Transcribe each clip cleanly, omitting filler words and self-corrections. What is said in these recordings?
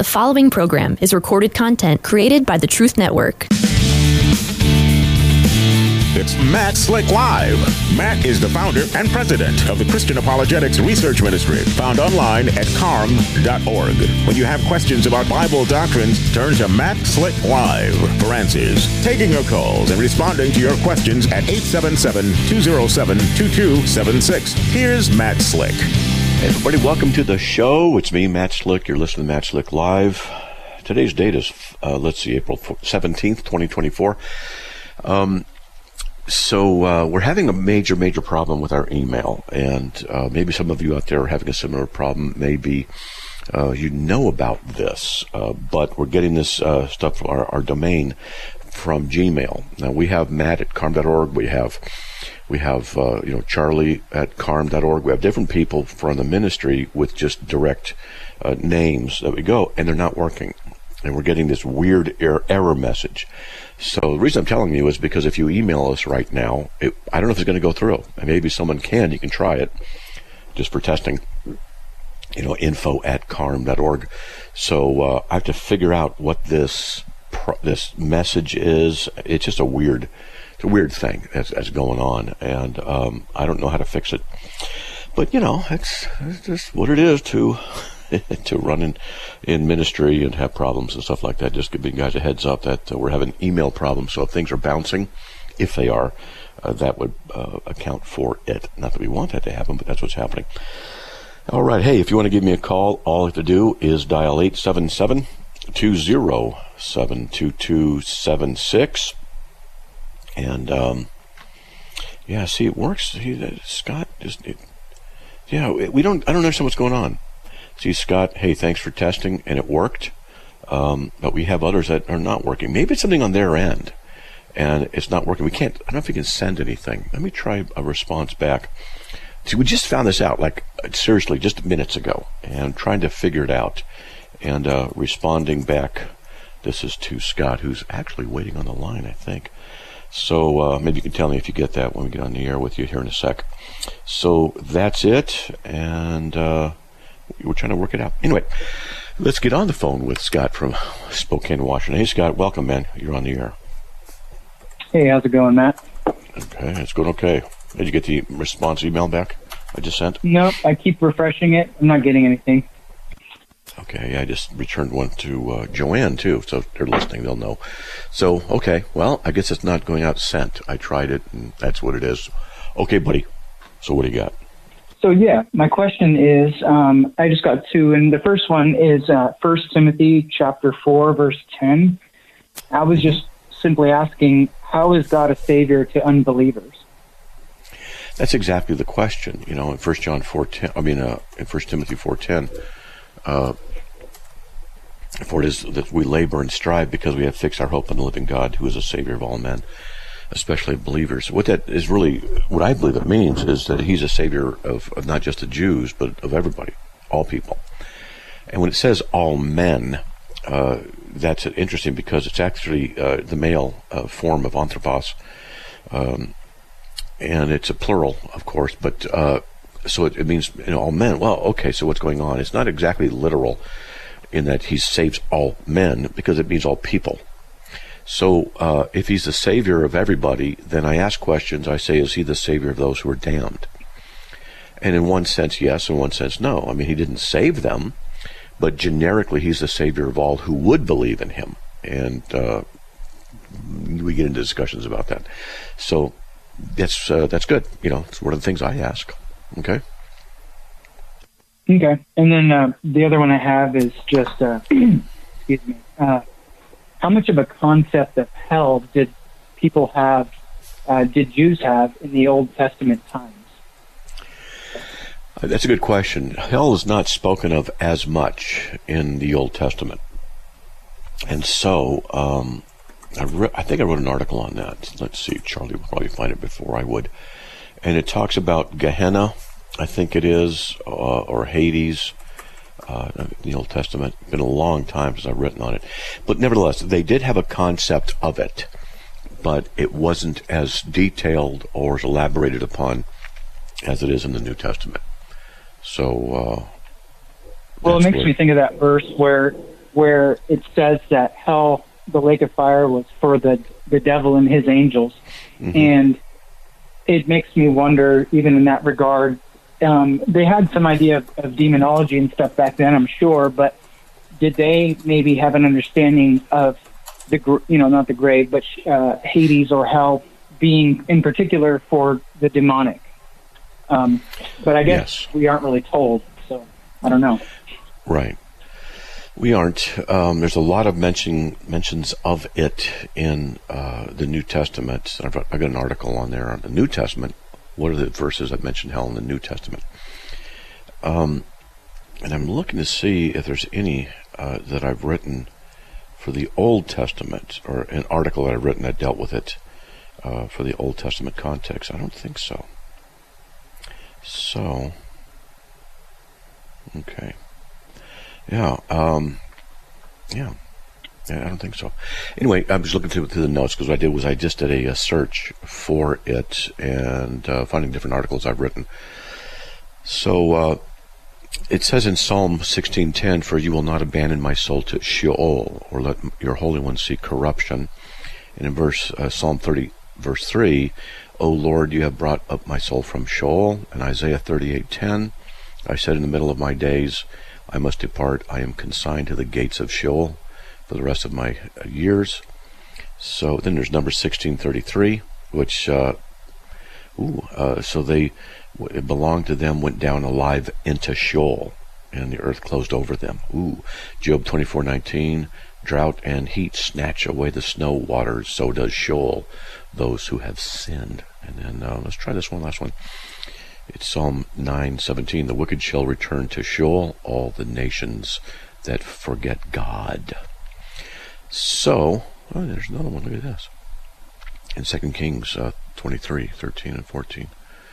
The following program is recorded content created by the Truth Network. It's Matt Slick Live. Matt is the founder and president of the Christian Apologetics Research Ministry, found online at carm.org. When you have questions about Bible doctrines, turn to Matt Slick Live for answers. Taking your calls and responding to your questions at 877-207-2276. Here's Matt Slick. Hey everybody, welcome to the show. It's me, Matt Slick. You're listening to Matt Slick Live. Today's date is, April 17th, 2024. So we're having a major problem with our email, and maybe some of you out there are having a similar problem. Maybe you know about this, but we're getting this stuff, our domain, from Gmail. Now we have Matt at carm.org. We have Charlie at carm.org. We have different people from the ministry with just direct names that we go, and they're not working. And we're getting this weird error message. So the reason I'm telling you is because if you email us right now, I don't know if it's going to go through. And maybe someone can. You can try it just for testing. info@carm.org. So I have to figure out what this message is. It's just a weird thing that's going on, and I don't know how to fix it. But it's just what it is to run in ministry and have problems and stuff like that. Just giving guys a heads up that we're having email problems. So if things are bouncing, if they are, that would account for it. Not that we want that to happen, but that's what's happening. All right. Hey, if you want to give me a call, all you have to do is dial 877-207-2276. And see, it works. Scott I don't understand what's going on. See, Scott, hey, thanks for testing, and it worked. But we have others that are not working. Maybe it's something on their end, and it's not working. I don't know if we can send anything. Let me try a response back. See, we just found this out, seriously, just minutes ago, and trying to figure it out, and responding back. This is to Scott, who's actually waiting on the line, I think. So maybe you can tell me if you get that when we get on the air with you here in a sec. So that's it, and we're trying to work it out. Anyway, let's get on the phone with Scott from Spokane, Washington. Hey, Scott, welcome, man. You're on the air. Hey, how's it going, Matt? Okay, it's going okay. Did you get the response email back I just sent? Nope, I keep refreshing it. I'm not getting anything. Okay, I just returned one to Joanne, too, so if they're listening, they'll know. So, okay, well, I guess it's not going out sent. I tried it, and that's what it is. Okay, buddy, so what do you got? So, my question is, I just got two, and the first one is 1 Timothy chapter 4, verse 10. I was just simply asking, how is God a savior to unbelievers? That's exactly the question. In 1 Timothy 4:10, for it is that we labor and strive because we have fixed our hope on the living God, who is a savior of all men, especially believers. What that is really, what I believe it means is that he's a savior of not just the Jews, but of everybody, all people. And when it says all men, that's interesting because it's actually the male form of anthropos, and it's a plural, of course, but so it means all men. Well, okay, so what's going on? It's not exactly literal in that he saves all men, because it means all people. So if he's the savior of everybody, then I ask questions. I say, is he the savior of those who are damned? And in one sense, yes. In one sense, no. I mean, he didn't save them, but generically, he's the savior of all who would believe in him. And we get into discussions about that. So that's good. It's one of the things I ask. Okay. Okay. And then the other one I have is just, excuse me, how much of a concept of hell did Jews have in the Old Testament times? That's a good question. Hell is not spoken of as much in the Old Testament. And so, I think I wrote an article on that. Let's see, Charlie will probably find it before I would. And it talks about Gehenna, I think it is, or Hades, in the Old Testament. It's been a long time since I've written on it. But nevertheless, they did have a concept of it, but it wasn't as detailed or as elaborated upon as it is in the New Testament. So, well, it makes me think of that verse where where it says that hell, the lake of fire, was for the devil and his angels. Mm-hmm. And it makes me wonder, even in that regard, they had some idea of demonology and stuff back then, I'm sure, but did they maybe have an understanding of not the grave, but Hades or hell being in particular for the demonic? But I guess we aren't really told, so I don't know. Right. We aren't. There's a lot of mentions of it in the New Testament. I've got an article on there on the New Testament. What are the verses that mention hell in the New Testament? And I'm looking to see if there's any that I've written for the Old Testament, or an article that I've written that dealt with it for the Old Testament context. I don't think so. So, okay. Yeah, I don't think so. Anyway, I was looking through the notes, because what I did was I just did a search for it and finding different articles I've written. So it says in Psalm 16:10, "For you will not abandon my soul to Sheol, or let your Holy One see corruption." And in Psalm 30, verse 3, "O Lord, you have brought up my soul from Sheol." And Isaiah 38:10, "I said in the middle of my days, I must depart. I am consigned to the gates of Sheol for the rest of my years." So then there's Numbers 16:33, which, so it belonged to them, went down alive into Sheol, and the earth closed over them. Job 24:19, "Drought and heat snatch away the snow waters, so does Sheol those who have sinned." And then let's try this one, last one. It's Psalm 9:17, "The wicked shall return to Sheol, all the nations that forget God." So, there's another one. Look at this. In 2 Kings 23:13 and 14.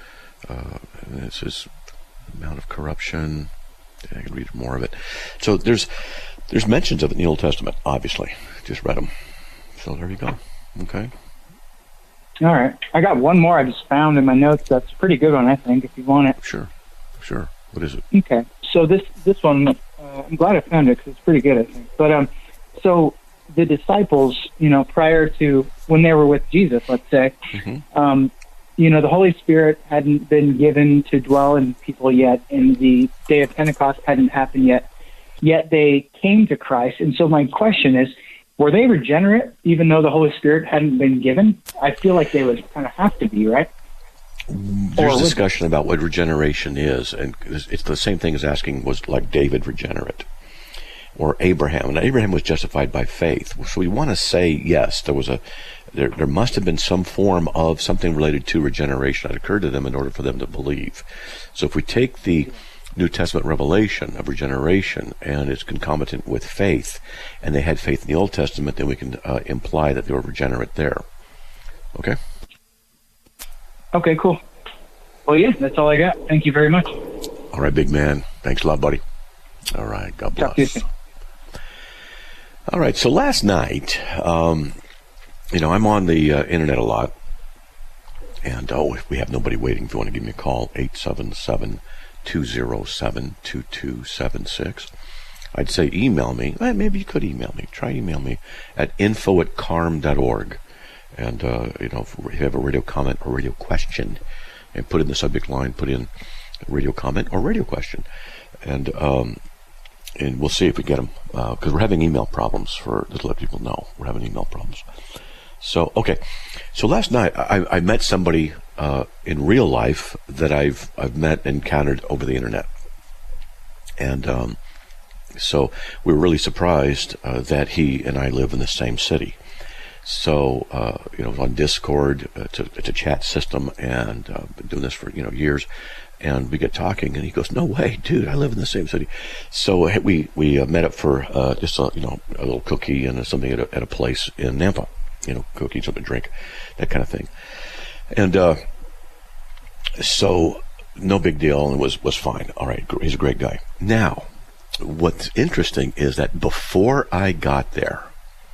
This is the amount of corruption. I can read more of it. So there's mentions of it in the Old Testament, obviously. Just read them. So there you go. Okay. All right. I got one more I just found in my notes. That's a pretty good one, I think, if you want it. Sure. What is it? Okay. So this one, I'm glad I found it because it's pretty good, I think. But so the disciples, prior to when they were with Jesus, let's say, mm-hmm. The Holy Spirit hadn't been given to dwell in people yet, and the day of Pentecost hadn't happened yet they came to Christ. And so my question is, were they regenerate even though the Holy Spirit hadn't been given? I feel like they would kind of have to be, right? There's discussion about what regeneration is, and it's the same thing as asking, was like David regenerate? Or Abraham? And Abraham was justified by faith. So we want to say, yes, there must have been some form of something related to regeneration that occurred to them in order for them to believe. So if we take the New Testament revelation of regeneration and it's concomitant with faith, and they had faith in the Old Testament, then we can imply that they were regenerate there. Okay? Okay, cool. Well, yeah, that's all I got. Thank you very much. All right, big man. Thanks a lot, buddy. All right, God bless. All right, so last night, I'm on the internet a lot, and we have nobody waiting. If you want to give me a call, 877-207-2276. I'd say email me. Maybe you could email me. Try email me at info@carm.org. And, if you have a radio comment or radio question, and put in the subject line, put in radio comment or radio question. And we'll see if we get them, because we're having email problems. To let people know, we're having email problems. So, okay. So last night, I met somebody in real life that I've met and encountered over the internet. And so we were really surprised that he and I live in the same city. So, on Discord, it's a chat system, and I've been doing this for, years. And we get talking, and he goes, "No way, dude, I live in the same city." So we met up for just a little cookie and something at a place in Nampa, cookies, something to drink, that kind of thing. And so no big deal, and it was fine. All right, he's a great guy. Now, what's interesting is that before I got there,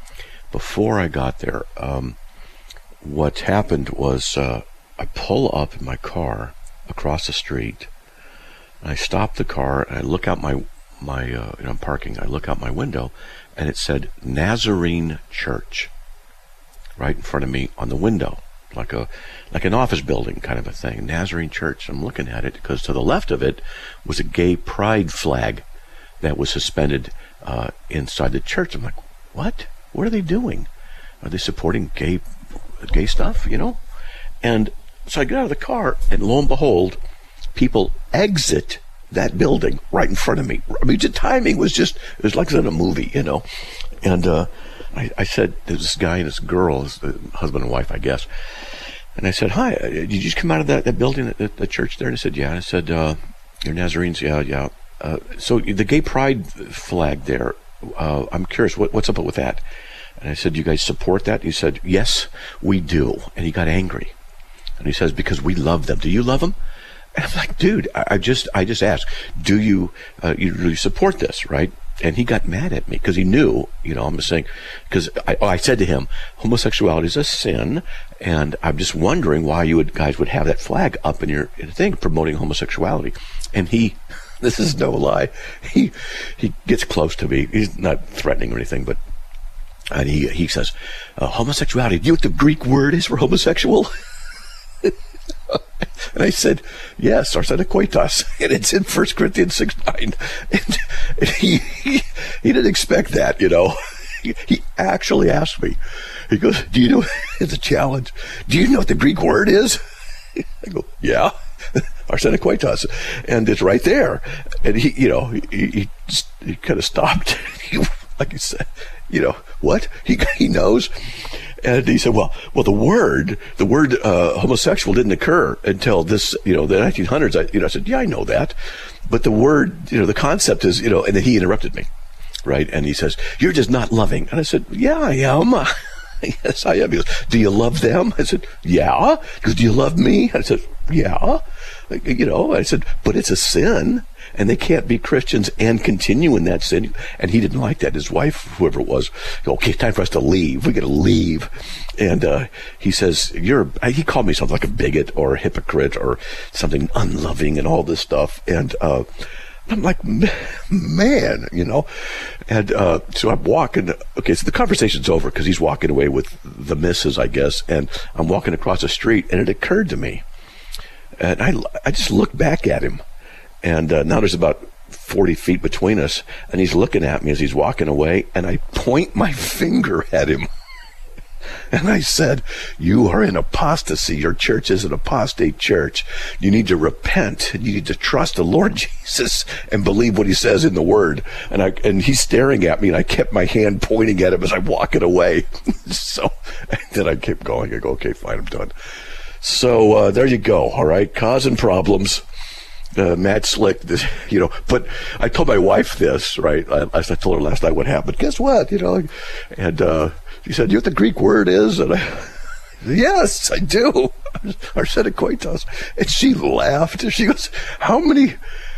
what happened was I pull up in my car across the street, and I stop the car, and I look out my I'm parking. I look out my window, and it said Nazarene Church right in front of me on the window, like an office building kind of a thing. Nazarene Church. I'm looking at it because to the left of it was a gay pride flag that was suspended inside the church. I'm like, what? What are they doing? Are they supporting gay stuff? And so I get out of the car, and lo and behold, people exit that building right in front of me. I mean, the timing was it was like in a movie, And I said, there's this guy and this girl, husband and wife, I guess. And I said, hi, did you just come out of that building, the church there? And I said, yeah. And I said, you're Nazarenes? Yeah. So the gay pride flag there, I'm curious, what's up with that? And I said, you guys support that? He said, yes, we do. And he got angry. And he says, because we love them. Do you love them? And I'm like, dude, I just asked, do you really support this, right? And he got mad at me because he knew, I'm just saying, because I said to him, homosexuality is a sin, and I'm just wondering why you guys would have that flag up in your thing promoting homosexuality. And this is no lie, he gets close to me. He's not threatening or anything, and he says, homosexuality, do you know what the Greek word is for homosexual? And I said, yes, arsenokoitos, and it's in 1 Corinthians 6:9. And he didn't expect that, He actually asked me. He goes, do you know, it's a challenge, do you know what the Greek word is? I go, yeah, arsenokoitos, and it's right there. And he kind of stopped. Like he said, what? He knows. And he said, well, the word homosexual didn't occur until this, the 1900s. I said, yeah, I know that. But the word, the concept is, and then he interrupted me, right? And he says, you're just not loving. And I said, yeah, I am. Yes, I am. He goes, do you love them? I said, yeah. He goes, do you love me? I said, yeah. I said, but it's a sin, and they can't be Christians and continue in that sin. And he didn't like that. His wife, whoever it was, okay, time for us to leave. We got to leave. And he says, he called me something like a bigot or a hypocrite or something unloving and all this stuff. And I'm like, man, And so I'm walking. Okay, so the conversation's over because he's walking away with the missus, I guess. And I'm walking across the street, and it occurred to me. And I just looked back at him. And now there's about 40 feet between us. And he's looking at me as he's walking away. And I point my finger at him. And I said, you are in apostasy. Your church is an apostate church. You need to repent. You need to trust the Lord Jesus and believe what he says in the word. And he's staring at me, and I kept my hand pointing at him as I'm walking away. So and then I kept going. I go, okay, fine, I'm done. So there you go. All right. Causing problems. Matt Slick, but I told my wife this, right? I told her last night what happened. Guess what? And she said, do you know what the Greek word is? And I said, yes, I do. Arsenokoitos. And she laughed. And she goes, how many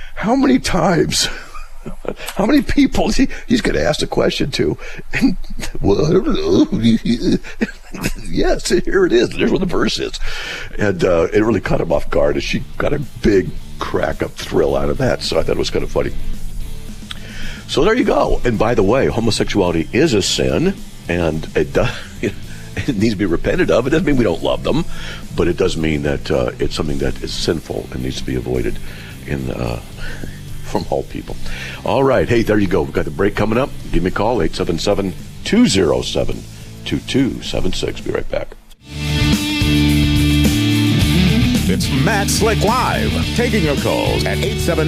times? How many people he's going to ask the question to? And, well, I don't know. Yes, here it is. There's what the verse is. And it really caught him off guard. And she got a big crack-up thrill out of that. So I thought it was kind of funny. So there you go. And by the way, homosexuality is a sin. And it needs to be repented of. It doesn't mean we don't love them. But it does mean that it's something that is sinful and needs to be avoided from all people. All right. Hey, there you go. We've got the break coming up. Give me a call, 877-207-2276. Be right back. It's Matt Slick Live, taking your calls at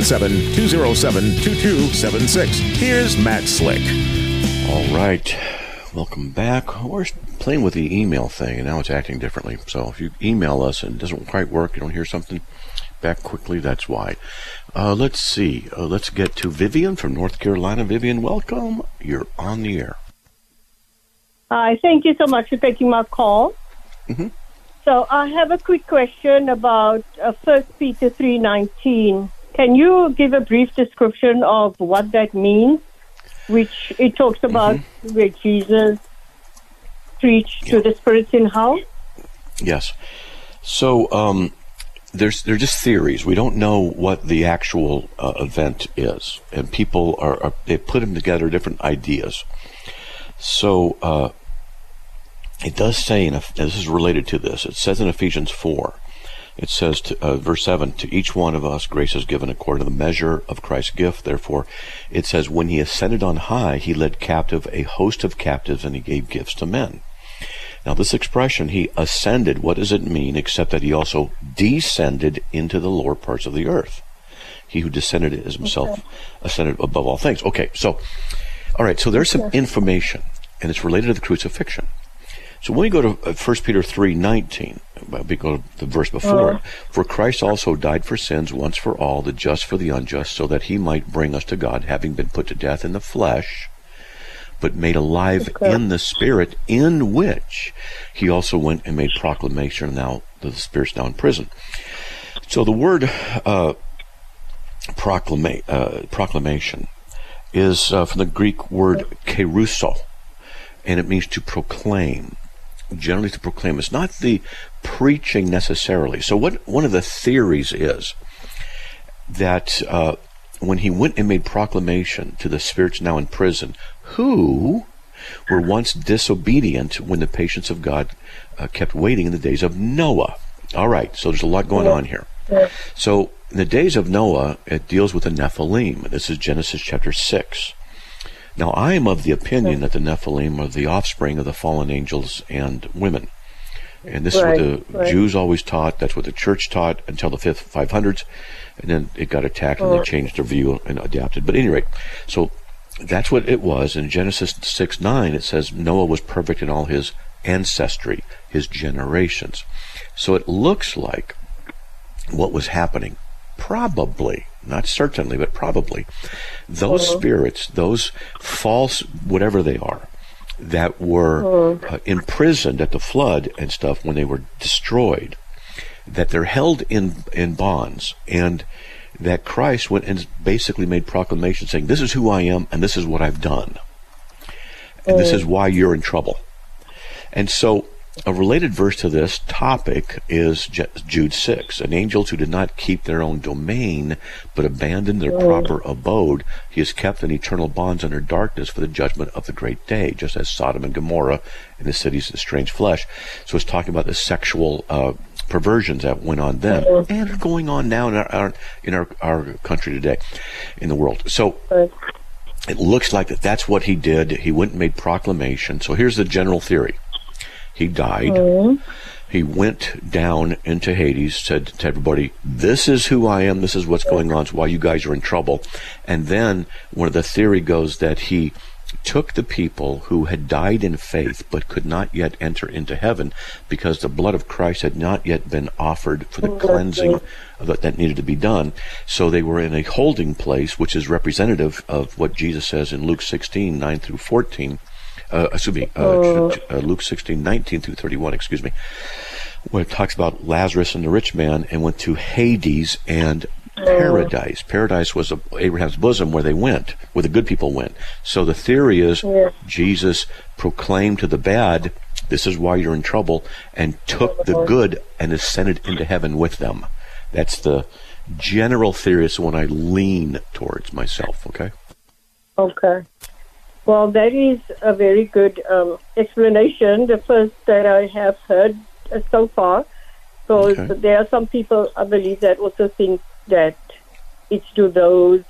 877-207-2276. Here's Matt Slick. All right. Welcome back. We're playing with the email thing, and now it's acting differently. So if you email us and it doesn't quite work, you don't hear something back quickly, that's why. Let's see. Let's get to Vivian from North Carolina. Vivian, welcome. You're on the air. Hi. Thank you so much for taking my call. Mm-hmm. So I have a quick question about 1 Peter 3:19. Can you give a brief description of what that means? Which it talks about where Jesus preached to the spirits in hell? Yes. So they're just theories. We don't know what the actual event is, and people they put them together, different ideas. So it does say, this is related to this, it says in Ephesians 4, it says, verse 7, to each one of us grace is given according to the measure of Christ's gift. Therefore, it says, when he ascended on high, he led captive a host of captives, and he gave gifts to men. Now, this expression, he ascended, what does it mean except that he also descended into the lower parts of the earth? He who descended is himself ascended above all things. Okay, so, all right, so there's some information, and it's related to the crucifixion. So when we go to 1 Peter 3:19, we go to the verse before, for Christ also died for sins once for all, the just for the unjust, so that he might bring us to God, having been put to death in the flesh, but made alive in the Spirit, in which he also went and made proclamation. Now the Spirit's now in prison. So the word proclamation is from the Greek word kerusso, and it means to proclaim. Generally to proclaim. It's not the preaching necessarily. So one of the theories is that when he went and made proclamation to the spirits now in prison, who were once disobedient when the patience of God kept waiting in the days of Noah. All right, so there's a lot going on here. So in the days of Noah, it deals with the Nephilim. This is Genesis chapter 6. Now, I am of the opinion that the Nephilim are the offspring of the fallen angels and women. And this is what the Jews always taught. That's what the church taught until the 500s. And then it got attacked and they changed their view and adapted. But at any rate, so that's what it was. In Genesis 6:9, it says Noah was perfect in all his ancestry, his generations. So it looks like what was happening, probably, not certainly, but probably, those spirits, those false, whatever they are, that were imprisoned at the flood and stuff when they were destroyed, that they're held in bonds, and that Christ went and basically made proclamation saying, this is who I am, and this is what I've done. And this is why you're in trouble. And so a related verse to this topic is Jude 6. And angels who did not keep their own domain, but abandoned their proper abode, he has kept in eternal bonds under darkness for the judgment of the great day, just as Sodom and Gomorrah and the cities of strange flesh. So it's talking about the sexual perversions that went on then and are going on now in our country today, in the world. So it looks like that's what he did. He went and made proclamation. So here's the general theory. He died. He went down into Hades, said to everybody, this is who I am, this is what's going on, it's why you guys are in trouble. And then one of the theory goes that he took the people who had died in faith but could not yet enter into heaven because the blood of Christ had not yet been offered for the cleansing that needed to be done. So they were in a holding place, which is representative of what Jesus says in Luke 16, 9 through 14. Luke 16, 19 through 31, where it talks about Lazarus and the rich man and went to Hades and paradise. Paradise was Abraham's bosom where they went, where the good people went. So the theory is Jesus proclaimed to the bad, this is why you're in trouble, and took the good and ascended into heaven with them. That's the general theory. It's the one I lean towards myself, okay? Okay. Well, that is a very good explanation, the first that I have heard so far. So there are some people, I believe, that also think that it's to those,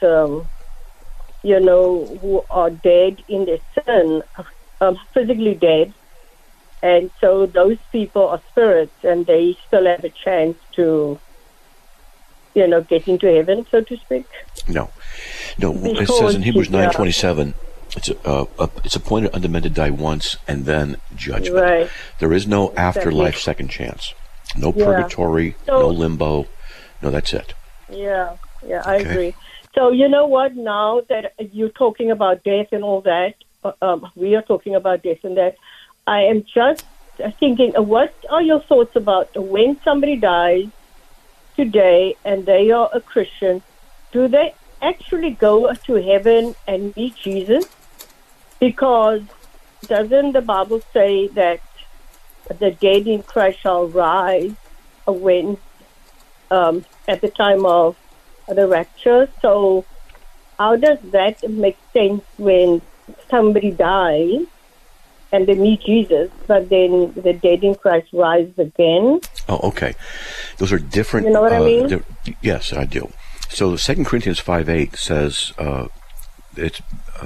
who are dead in their sin, physically dead. And so those people are spirits, and they still have a chance to, get into heaven, so to speak. No. It says in Hebrews 9:27, it's appointed unto men to die once and then judgment. Right. There is no afterlife second chance. No purgatory, no limbo. No, that's it. Yeah, I agree. So you know what, now that you're talking about death and all that, we are talking about death and that, I am just thinking, what are your thoughts about when somebody dies today and they are a Christian, do they actually go to heaven and meet Jesus? Because doesn't the Bible say that the dead in Christ shall rise when at the time of the rapture. So how does that make sense when somebody dies and they meet Jesus, but then the dead in Christ rise again? Oh, okay. Those are different. You know what I mean? Yes, I do. So 2 Corinthians 5:8 says it's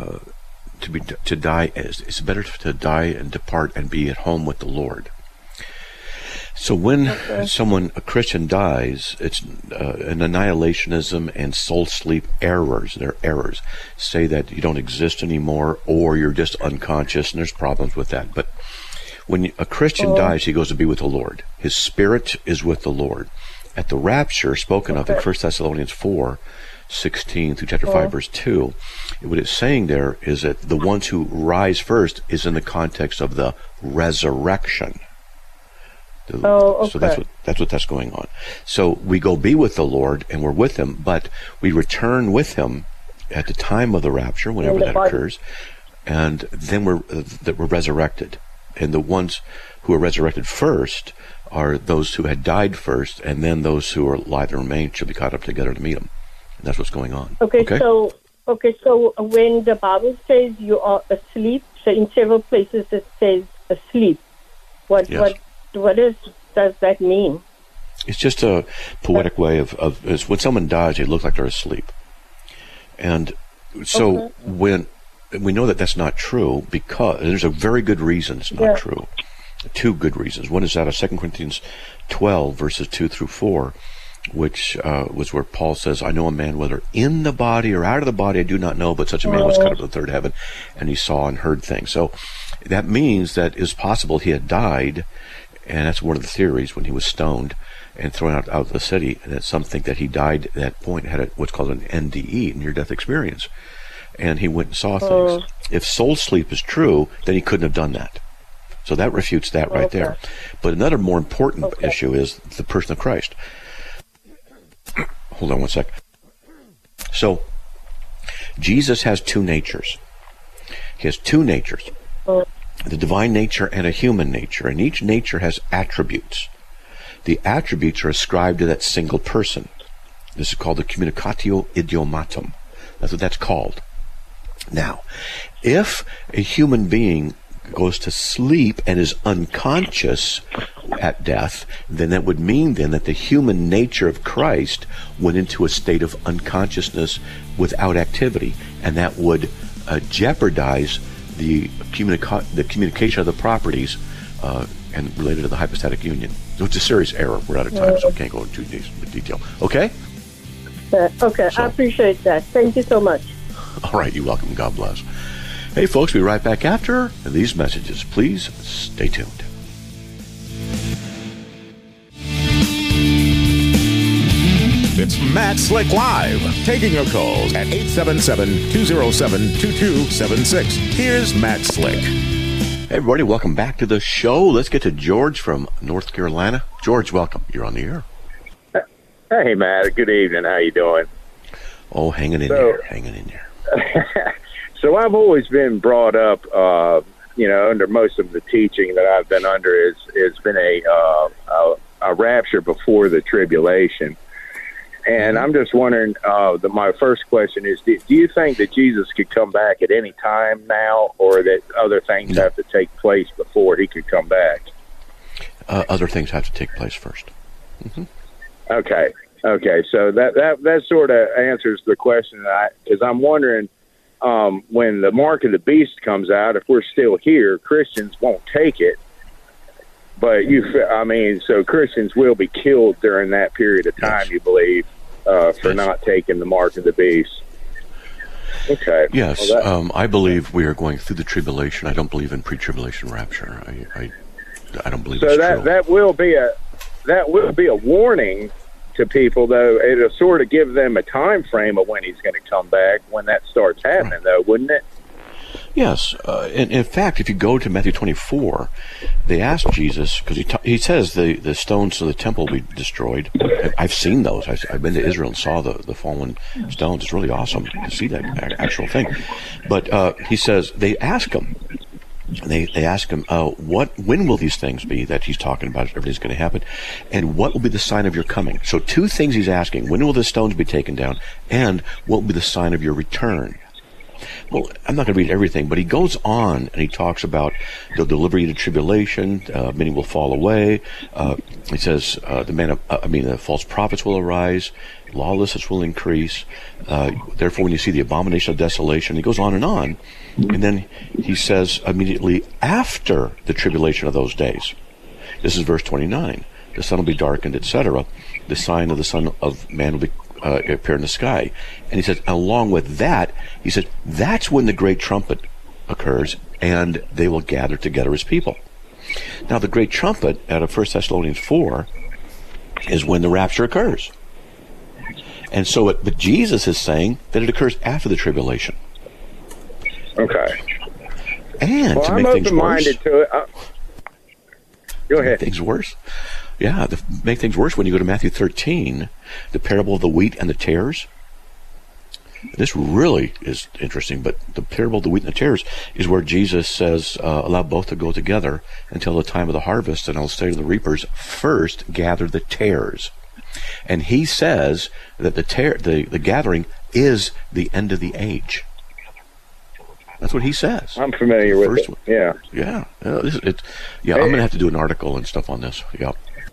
to die. It's better to die and depart and be at home with the Lord. So when a Christian dies, it's an annihilationism and soul sleep errors. They're errors. Say that you don't exist anymore, or you're just unconscious, and there's problems with that. But when a Christian dies, he goes to be with the Lord. His spirit is with the Lord. At the rapture spoken of in 1 Thessalonians 4:16 through chapter 5, verse 2, what it's saying there is that the ones who rise first is in the context of the resurrection. So that's going on. So we go be with the Lord, and we're with Him, but we return with Him at the time of the rapture, whenever that occurs, and then we're resurrected. And the ones who are resurrected first are those who had died first, and then those who are alive and remain shall be caught up together to meet Him. And that's what's going on. Okay. So when the Bible says you are asleep, so in several places it says asleep. What does that mean? It's just a poetic way of when someone dies, they look like they're asleep. And so when we know that that's not true, because there's a very good reason it's not true. Two good reasons. One is out of 2 Corinthians 12, verses 2 through 4, which was where Paul says, I know a man whether in the body or out of the body I do not know, but such a man was caught up to the third heaven, and he saw and heard things. So that means that it's possible he had died, and that's one of the theories when he was stoned and thrown out of the city, that some think that he died at that point, had what's called an NDE, near-death experience, and he went and saw things. If soul sleep is true, then he couldn't have done that. So that refutes that right there. But another more important issue is the person of Christ. Hold on one sec. So Jesus has two natures. He has two natures. The divine nature and a human nature, and each nature has attributes. The attributes are ascribed to that single person. This is called the communicatio idiomatum. That's what that's called. Now, if a human being goes to sleep and is unconscious at death, then that would mean then that the human nature of Christ went into a state of unconsciousness without activity, and that would jeopardize the communication of the properties and related to the hypostatic union. So it's a serious error. We're out of time, so I can't go into detail. Okay? Okay, so, I appreciate that. Thank you so much. All right, you're welcome. God bless. Hey, folks, we'll be right back after these messages. Please stay tuned. It's Matt Slick Live, taking your calls at 877-207-2276. Here's Matt Slick. Hey, everybody, welcome back to the show. Let's get to George from North Carolina. George, welcome. You're on the air. Hey, Matt. Good evening. How you doing? Oh, hanging in there. So I've always been brought up, under most of the teaching that I've been under it's been a rapture before the tribulation. And I'm just wondering, my first question is, do you think that Jesus could come back at any time now, or that other things have to take place before he could come back? Other things have to take place first. Mm-hmm. Okay. So that sort of answers the question, because I'm wondering, when the mark of the beast comes out, if we're still here, Christians won't take it. But so Christians will be killed during that period of time, you believe, for not taking the mark of the beast. Okay. Yes, I believe we are going through the tribulation. I don't believe in pre-tribulation rapture. I don't believe it's true. So that will be a warning to people, though. It'll sort of give them a time frame of when he's going to come back when that starts happening, though, wouldn't it? Yes. In fact, if you go to Matthew 24, they asked Jesus, because he says the stones of the temple will be destroyed. I've seen those. I've been to Israel and saw the fallen stones. It's really awesome to see that actual thing. But he says, they ask him, And they ask him, when will these things be that he's talking about, everything's going to happen? And what will be the sign of your coming? So 2 things he's asking. When will the stones be taken down? And what will be the sign of your return? Well, I'm not going to read everything, but he goes on and he talks about they'll deliver you to tribulation, many will fall away. He says the false prophets will arise, lawlessness will increase. Therefore, when you see the abomination of desolation, he goes on. And then he says immediately after the tribulation of those days, this is verse 29, the sun will be darkened, etc. The sign of the Son of Man will be appear in the sky. And he says, along with that, he said, that's when the great trumpet occurs, and they will gather together as people. Now, the great trumpet out of 1 Thessalonians 4 is when the rapture occurs. And so, but Jesus is saying that it occurs after the tribulation. Okay. And to I'm make things worse, to it. Go ahead. make things worse. Yeah, make things worse, when you go to Matthew 13, the parable of the wheat and the tares. This really is interesting, but the parable of the wheat and the tares is where Jesus says, allow both to go together until the time of the harvest, and I'll say to the reapers, first gather the tares. And he says that the gathering is the end of the age. That's what he says. I'm familiar with it. Yeah. Yeah. I'm going to have to do an article and stuff on this. Yeah.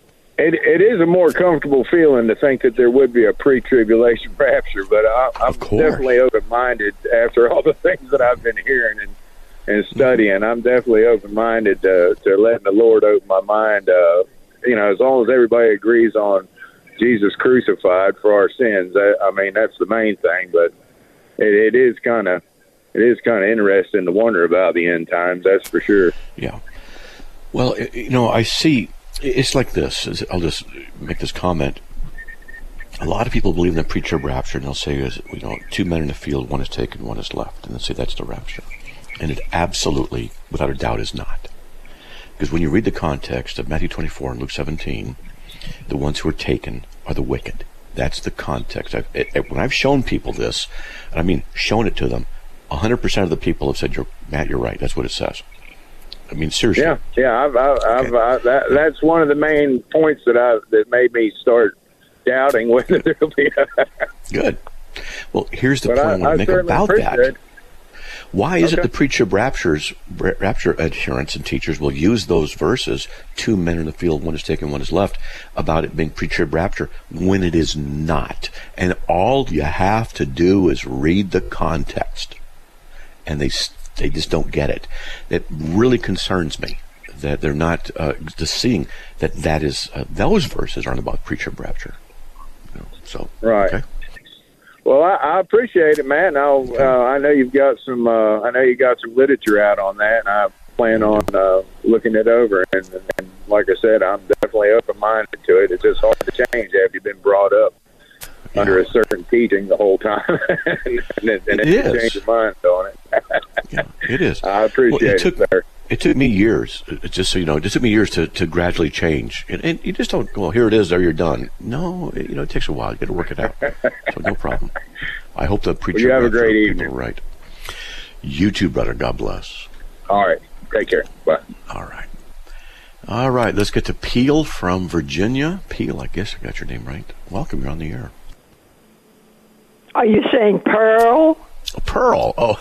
It is a more comfortable feeling to think that there would be a pre-tribulation rapture, but I'm definitely open-minded after all the things that I've been hearing and studying. I'm definitely open-minded to letting the Lord open my mind. As long as everybody agrees on Jesus crucified for our sins, I mean, that's the main thing. But it is kind of interesting to wonder about the end times. That's for sure. Yeah. Well, I see. It's like this. I'll just make this comment. A lot of people believe in the pre-trib rapture, and they'll say, 2 men in the field, one is taken, one is left, and they'll say that's the rapture. And it absolutely, without a doubt, is not. Because when you read the context of Matthew 24 and Luke 17, the ones who are taken are the wicked. That's the context. When I've shown people this, and I mean shown it to them, 100% of the people have said, Matt, you're right. That's what it says. I mean, seriously. Yeah. That's one of the main points that made me start doubting whether there'll be. Good. Well, here's the point I want to make about that. Why is it the pre-trib rapture adherents and teachers will use those verses, 2 men in the field, one is taken, one is left, about it being pre-trib rapture, when it is not? And all you have to do is read the context. And they just don't get it. It really concerns me that they're not just seeing that is those verses aren't about pre-trib rapture. So right. Okay. Well, I appreciate it, man. I know you've got some. I know you got some literature out on that, and I plan on looking it over. And like I said, I'm definitely open-minded to it. It's just hard to change after you've been brought up under a certain teaching the whole time, and it change your mind on it. Yeah, it is. I appreciate it, sir. It took me years, just so you know, to gradually change. And you just don't, well, here it is, there you're done. No, it takes a while. You got to work it out. So no problem. I hope the preacher. You have a great evening. Right. You too, brother. God bless. All right. Take care. Bye. All right. Let's get to Peel from Virginia. Peel, I guess I got your name right. Welcome. You're on the air. Are you saying Pearl? Pearl. Oh,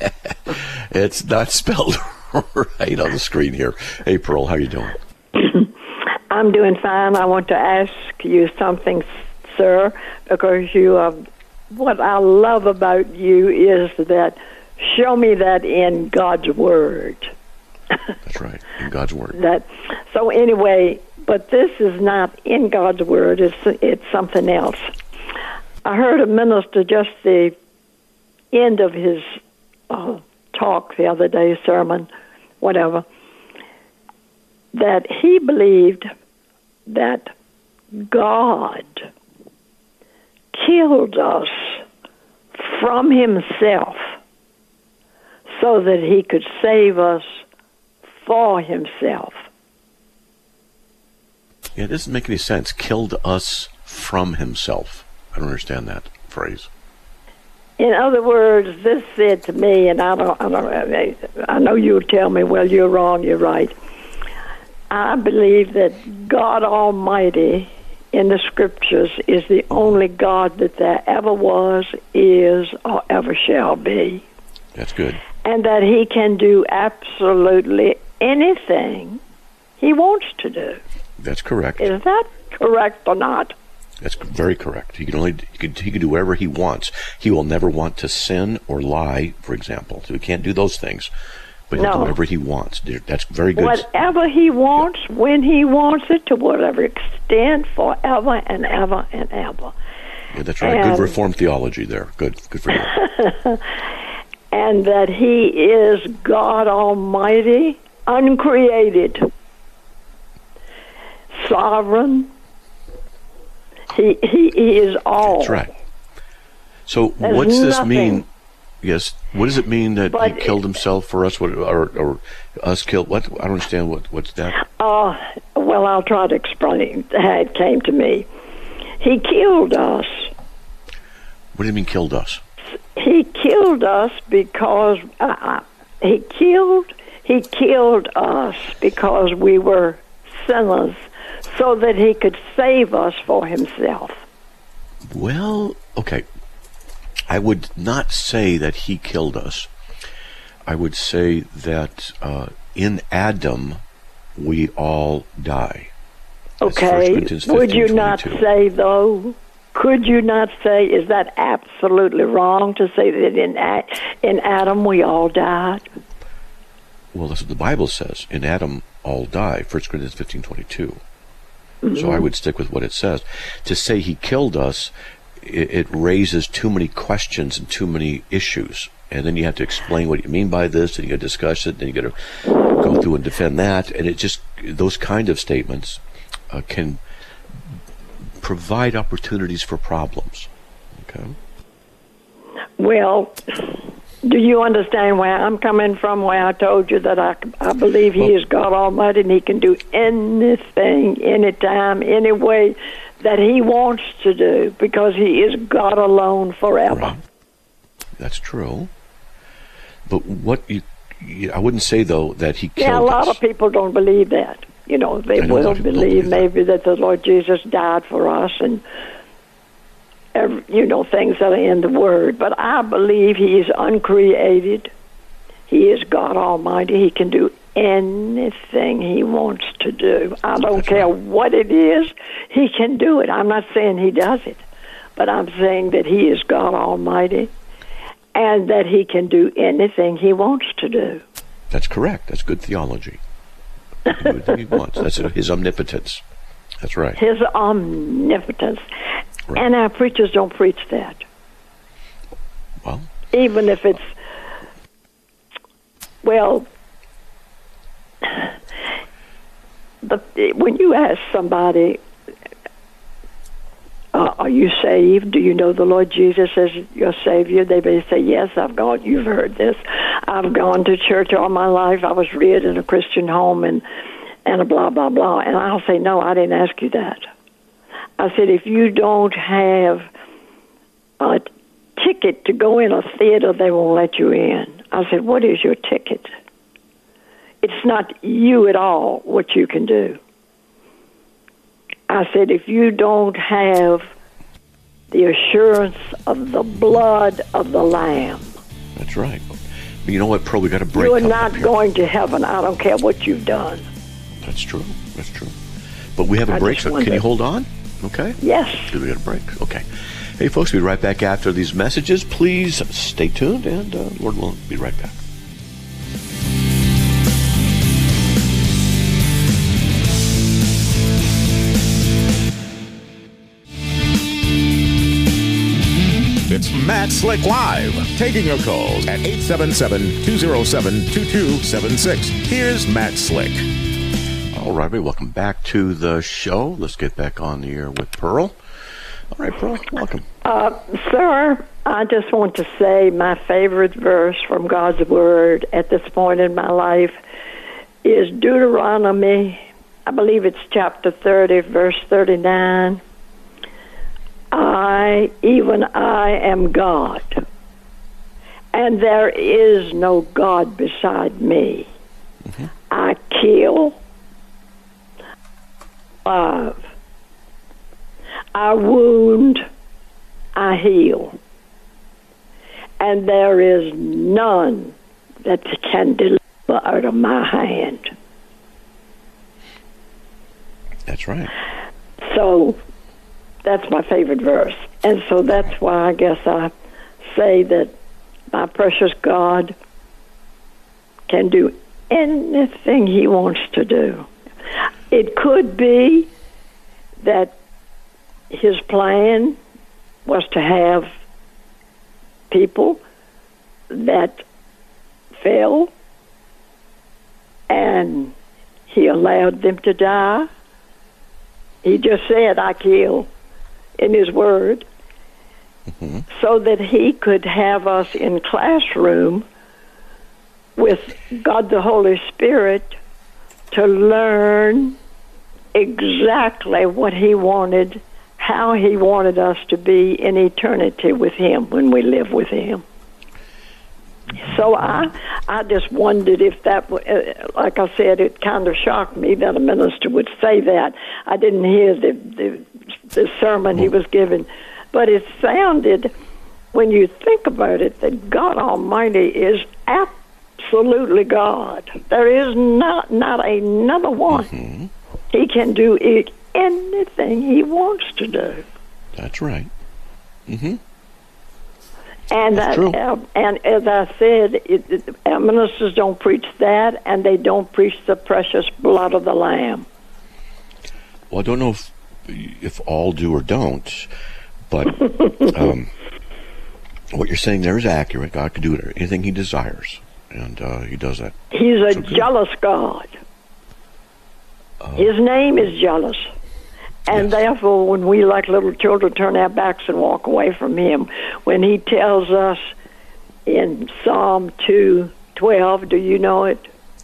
it's not spelled right on the screen here. Hey, Pearl, how you doing? I'm doing fine. I want to ask you something, sir, because what I love about you is that show me that in God's Word. That's right, in God's Word. So anyway, but this is not in God's Word. It's something else. I heard a minister just the end of his talk the other day, sermon, whatever, that he believed that God killed us from himself so that he could save us for himself. Yeah, it doesn't make any sense. Killed us from himself. I don't understand that phrase. In other words, this said to me, and I know you'll tell me, well, you're wrong, you're right. I believe that God Almighty in the Scriptures is the only God that there ever was, is, or ever shall be. That's good. And that He can do absolutely anything He wants to do. That's correct. Is that correct or not? That's very correct. He can do whatever He wants. He will never want to sin or lie, for example. So He can't do those things. But he'll do whatever He wants. That's very good. Whatever He wants, when He wants it, to whatever extent, forever and ever and ever. Yeah, that's right. Good Reformed theology there. Good for you. And that He is God Almighty, uncreated, sovereign. He is all. That's right. So what's this mean? Yes. What does it mean that He killed Himself for us, or us killed? What? I don't understand. What's that? Well, I'll try to explain how it came to me. He killed us. What do you mean, killed us? He killed us because He killed us because we were sinners, so that He could save us for Himself. Well, okay. I would not say that He killed us. I would say that in Adam we all die. Okay. Would you not say, though? Could you not say, is that absolutely wrong to say that in Adam we all died? Well, that's what the Bible says. In Adam all die. 1 Corinthians 15:22. Mm-hmm. So I would stick with what it says. To say He killed us, it raises too many questions and too many issues, and then you have to explain what you mean by this, and you got to discuss it, and you got to go through and defend that, and it just, those kind of statements can provide opportunities for problems. Okay. Well, do you understand where I'm coming from? Where I told you that I believe He is God Almighty, and He can do anything, anytime, any way that He wants to do, because He is God alone forever. Right. That's true. But I wouldn't say, though, that He killed us. Yeah, a lot of people don't believe that. They will believe maybe that the Lord Jesus died for us, and things that are in the Word. But I believe He is uncreated. He is God Almighty. He can do anything He wants to do. I don't care what it is. He can do it. I'm not saying He does it, but I'm saying that He is God Almighty, and that He can do anything He wants to do. That's correct. That's good theology. He can do anything He wants. That's His omnipotence. That's right. His omnipotence. Right. And our preachers don't preach that. Well, even if it's, well, when you ask somebody, are you saved? Do you know the Lord Jesus as your Savior? They may say, yes, I've gone. You've heard this. I've gone to church all my life. I was reared in a Christian home and a blah, blah, blah. And I'll say, no, I didn't ask you that. I said, if you don't have a ticket to go in a theater, they won't let you in. I said, what is your ticket? It's not you at all what you can do. I said, if you don't have the assurance of the blood of the Lamb. That's right. But you know what, Pearl, we got a break. You're not going to heaven. I don't care what you've done. That's true. That's true. But we have a break, so can you hold on? Okay? Yes. We got a break. Okay. Hey, folks, we'll be right back after these messages. Please stay tuned, and Lord willing, be right back. It's Matt Slick Live, taking your calls at 877-207-2276. Here's Matt Slick. All right, welcome back to the show. Let's get back on the air with Pearl. All right, Pearl, welcome. Sir, I just want to say my favorite verse from God's Word at this point in my life is Deuteronomy, I believe it's chapter 30, verse 39. Even I am God. and there is no God beside me. I kill, love, I wound, I heal, and there is none that can deliver out of my hand. That's right. So that's my favorite verse. And so that's why I guess I say that my precious God can do anything he wants to do. It could be that his plan was to have people that fell and he allowed them to die. He just said, I kill, in his word, so that he could have us in classroom with God the Holy Spirit to learn exactly what he wanted, how he wanted us to be in eternity with him when we live with him. So I just wondered if that, like I said, it kind of shocked me that a minister would say that. I didn't hear the sermon he was giving, but it sounded, when you think about it, that God Almighty is absolutely God. There is not another one. He can do anything he wants to do. That's right. And and as I said, our ministers don't preach that, and they don't preach the precious blood of the Lamb. Well, I don't know if all do or don't, but what you're saying there is accurate. God can do anything he desires, and he does that. He's a jealous God. His name is jealous. And therefore, when we, like little children, turn our backs and walk away from him, when he tells us in Psalm 2:12, do you know it?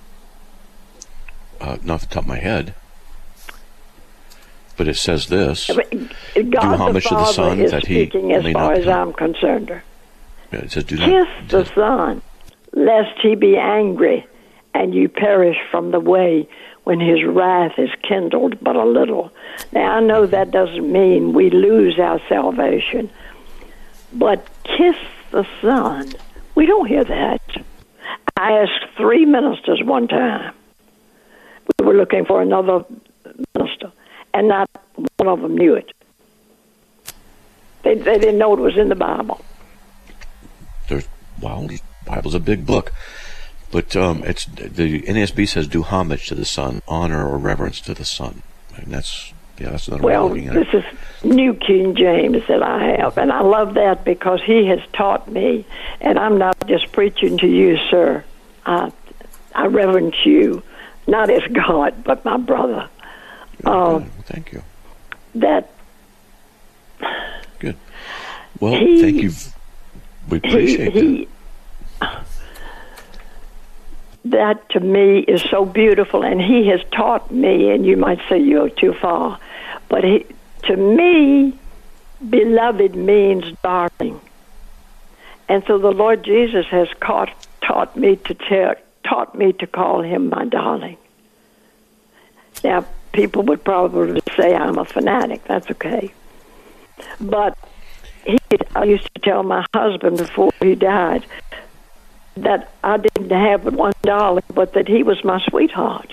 Not off the top of my head. But it says this, God do homage to the Son, is that he speaking as may far not as come. I'm concerned. Yeah, it says, do Kiss not, the Son, lest he be angry, and you perish from the way when his wrath is kindled but a little. Now, I know that doesn't mean we lose our salvation, but kiss the Son. We don't hear that. I asked 3 ministers one time. We were looking for another minister, and not one of them knew it. They didn't know it was in the Bible. the Bible's a big book. But it's the NASB says do homage to the Son, honor or reverence to the Son. And that's another way of looking at it. This is New King James that I have, and I love that because he has taught me, and I'm not just preaching to you, sir. I reverence you, not as God, but my brother. Well, thank you. That good. Well, thank you. We appreciate that. That to me is so beautiful, and he has taught me, and you might say you're too far, but to me, beloved means darling. And so the Lord Jesus has taught me to call him my darling. Now, people would probably say I'm a fanatic. That's okay. But I used to tell my husband before he died that I didn't have but one darling, but that he was my sweetheart.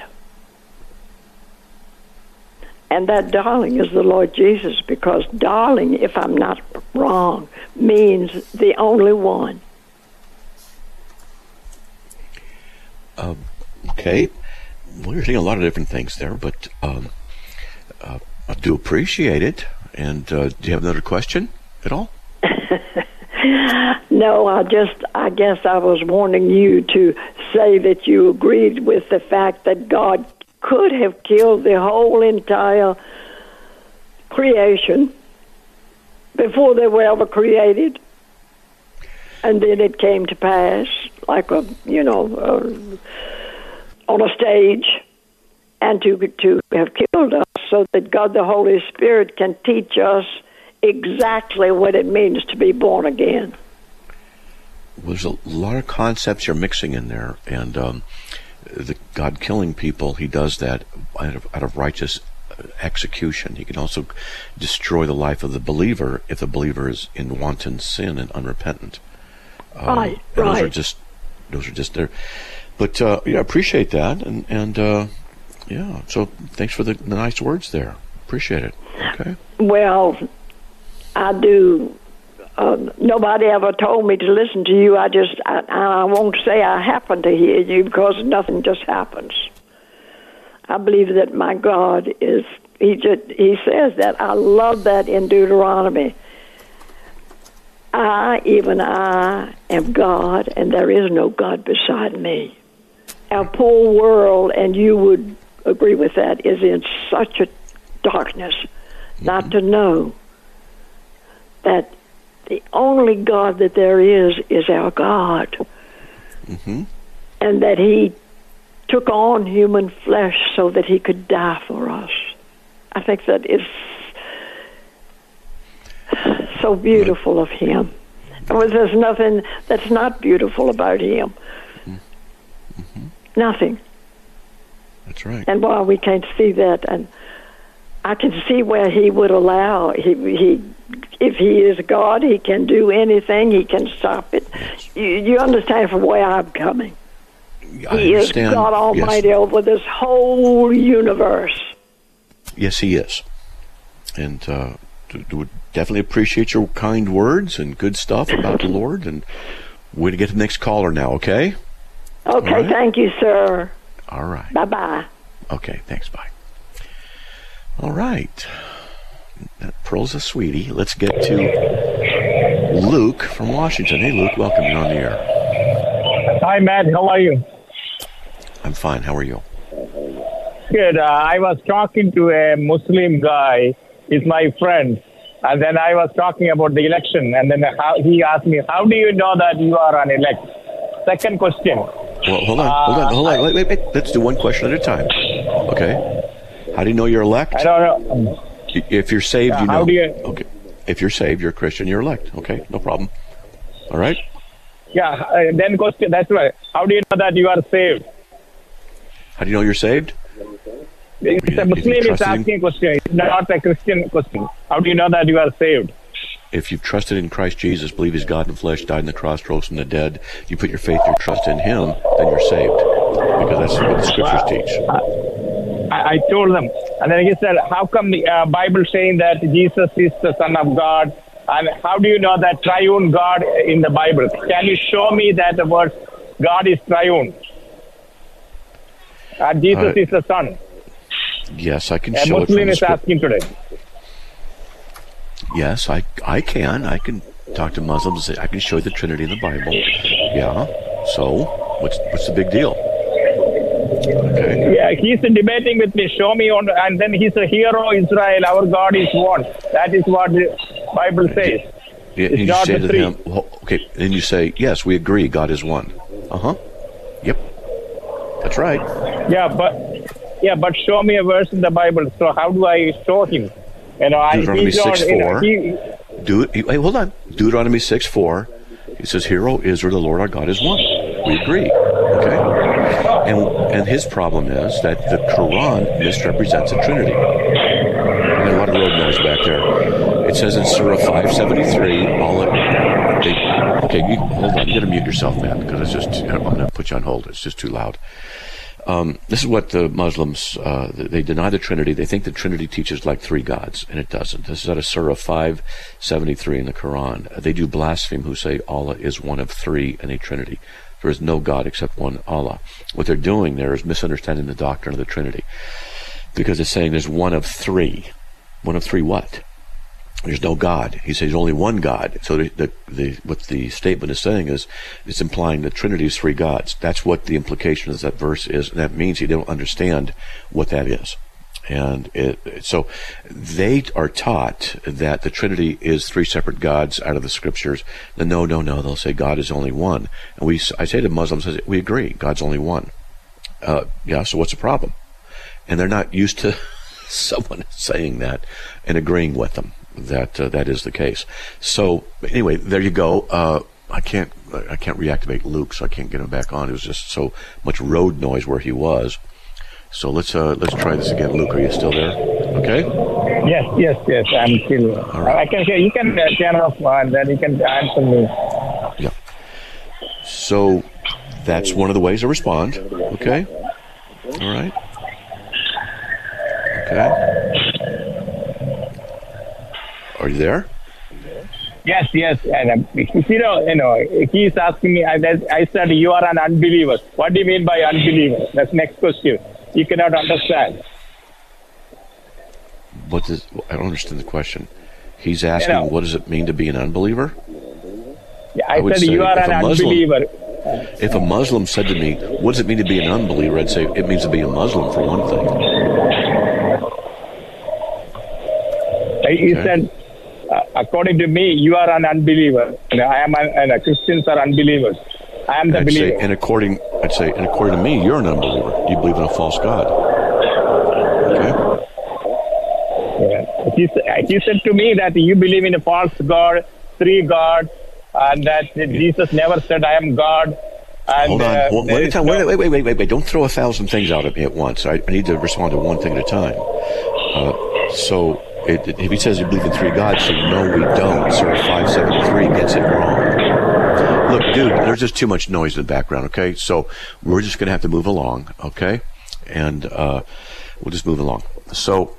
And that darling is the Lord Jesus, because darling, if I'm not wrong, means the only one. Okay. Well, you're saying a lot of different things there, but I do appreciate it. And do you have another question at all? No, I guess I was wanting you to say that you agreed with the fact that God could have killed the whole entire creation before they were ever created, and then it came to pass, like on a stage, and to have killed us so that God the Holy Spirit can teach us exactly what it means to be born again. there's a lot of concepts you're mixing in there, and the God killing people, he does that out of righteous execution. He can also destroy the life of the believer if the believer is in wanton sin and unrepentant. Right. Those are just there. But yeah, I appreciate that, and yeah. So thanks for the nice words there. Appreciate it. Okay. Well, I do. Nobody ever told me to listen to you. I won't say I happen to hear you because nothing just happens. I believe that my God is, he says that. I love that in Deuteronomy. I am God, and there is no God beside me. Our poor world, and you would agree with that, is in such a darkness not to know that the only God that there is our God. Mm-hmm. And that he took on human flesh so that he could die for us. I think that is so beautiful of him. There's nothing that's not beautiful about him. Mm-hmm. Nothing. That's right. And while we can't see that, and I can see where he would allow, he if he is God, he can do anything, he can stop it. Yes. You understand from where I'm coming. He is God Almighty, yes, over this whole universe. Yes, he is. And would definitely appreciate your kind words and good stuff about the Lord. And we're going to get to the next caller now, okay? Okay, right. Thank you, sir. All right. Bye-bye. Okay, thanks, bye. All right. Pearl's a sweetie. Let's get to Luke from Washington. Hey, Luke, welcome. You're on the air. Hi, Matt. How are you? I'm fine. How are you? Good. I was talking to a Muslim guy. He's my friend. And then I was talking about the election. And then he asked me, how do you know that you are an elect? Second question. Well, hold on. Wait. Let's do one question at a time. Okay. How do you know you're elect? I don't know. If you're saved, you know. How do you... Okay. If you're saved, you're a Christian, you're elect. Okay, no problem. All right? Yeah, then question, that's right. How do you know that you are saved? How do you know you're saved? It's a Muslim is asking a question. It's not a Christian question. How do you know that you are saved? If you've trusted in Christ Jesus, believe he's God in the flesh, died on the cross, rose from the dead, you put your faith, your trust in him, then you're saved. Because that's what the scriptures teach. I told them. And then he said, how come the Bible saying that Jesus is the Son of God? And how do you know that triune God in the Bible? Can you show me that the word God is triune? And Jesus is the Son. Yes, I can show it. A Muslim is asking today. Yes, I can. I can talk to Muslims and say, I can show you the Trinity in the Bible. Yeah. So, what's the big deal? Okay. Yeah, he's debating with me. Show me on, and then he's a hero. Israel, our God is one. That is what the Bible says. Yeah, and you say to them, well, okay. Then you say, yes, we agree. God is one. Yep. That's right. Yeah, but show me a verse in the Bible. So how do I show him? Deuteronomy 6:4. Hey, hold on. Deuteronomy 6:4. He says, "Hear, O Israel, the Lord our God is one." We agree. Okay. And his problem is that the Quran misrepresents the Trinity. I got a lot of road noise back there. It says in Surah 573, hold on, you got to mute yourself, man, because I'm going to put you on hold. It's just too loud. This is what the Muslims, they deny the Trinity. They think the Trinity teaches like three gods, and it doesn't. This is out of Surah 573 in the Quran. They do blaspheme who say Allah is one of three in a Trinity. There is no God except one Allah. What they're doing there is misunderstanding the doctrine of the Trinity, because it's saying there's one of three. One of three what? There's no God. He says there's only one God. So what the statement is saying is it's implying the Trinity is three gods. That's what the implication of that verse is, and that means you don't understand what that is. And so they are taught that the Trinity is three separate gods out of the scriptures. Then no, they'll say God is only one. And I say to Muslims, we agree, God's only one. So what's the problem? And they're not used to someone saying that and agreeing with them that that is the case. So anyway, there you go. I can't I can't reactivate Luke, so I can't get him back on. It was just so much road noise where he was. So let's try this again. Luke, are you still there? Okay. Yes. I'm still. All right. I can hear. You can turn off, and then you can answer me. Yeah. So that's one of the ways to respond. Okay. All right. Okay. Are you there? Yes. And he's asking me. I said you are an unbeliever. What do you mean by unbeliever? That's next question. You cannot understand. I don't understand the question. He's asking, what does it mean to be an unbeliever? Yeah, I said you are an unbeliever. If a Muslim said to me, what does it mean to be an unbeliever? I'd say it means to be a Muslim, for one thing. He said, according to me, you are an unbeliever. Christians are unbelievers. I am the believer. I'd say, and according to me, you're an unbeliever. You believe in a false God. Okay? Yeah. He said to me that you believe in a false God, three gods, and that Jesus never said, I am God. And, hold on. Wait. Don't throw 1,000 things out at me at once. I need to respond to one thing at a time. If he says you believe in three gods, so no, we don't. Surah 573 gets it wrong. Look, dude, there's just too much noise in the background, okay? So we're just going to have to move along, okay? And we'll just move along. So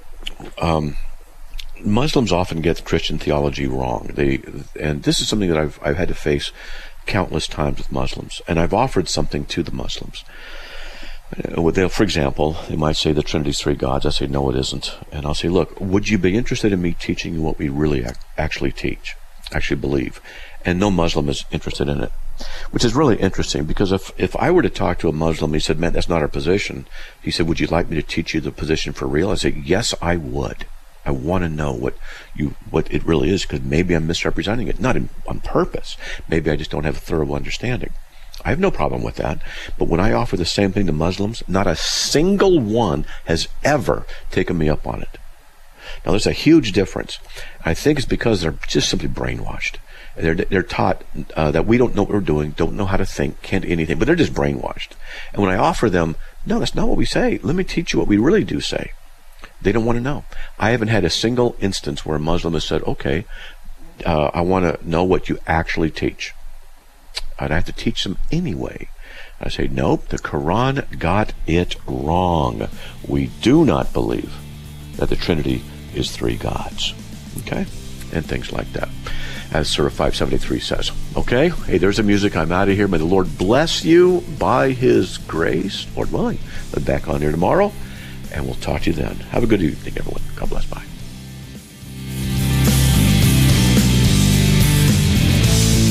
Muslims often get Christian theology wrong. And this is something that I've had to face countless times with Muslims. And I've offered something to the Muslims. For example, they might say the Trinity's three gods. I say, no, it isn't. And I'll say, look, would you be interested in me teaching you what we really actually teach, actually believe? And no Muslim is interested in it, which is really interesting, because if I were to talk to a Muslim, he said, man, that's not our position. He said, would you like me to teach you the position for real? I say, yes, I would. I want to know what it really is, because maybe I'm misrepresenting it, not on purpose. Maybe I just don't have a thorough understanding. I have no problem with that. But when I offer the same thing to Muslims, not a single one has ever taken me up on it. Now, there's a huge difference. I think it's because they're just simply brainwashed. They're taught that we don't know what we're doing, don't know how to think, can't do anything, but they're just brainwashed. And when I offer them, no, that's not what we say. Let me teach you what we really do say. They don't want to know. I haven't had a single instance where a Muslim has said, okay, I want to know what you actually teach. I'd have to teach them anyway. I say, nope, the Quran got it wrong. We do not believe that the Trinity is three gods. Okay? And things like that, as Surah 573 says. Okay? Hey, there's the music. I'm out of here. May the Lord bless you by His grace, Lord willing. I'll be back on here tomorrow, and we'll talk to you then. Have a good evening, everyone. God bless. Bye.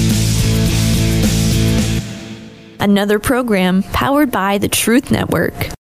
Another program powered by the Truth Network.